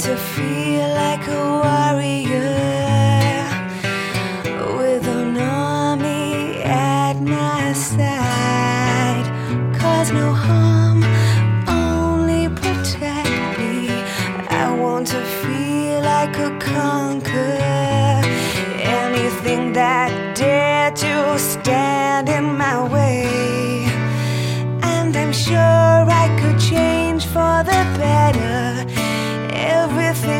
to feel like a warrior with an army at my side. Cause no harm, only protect me. I want to feel I could conquer anything that dare to stand in my way. And I'm sure I could change for the better everything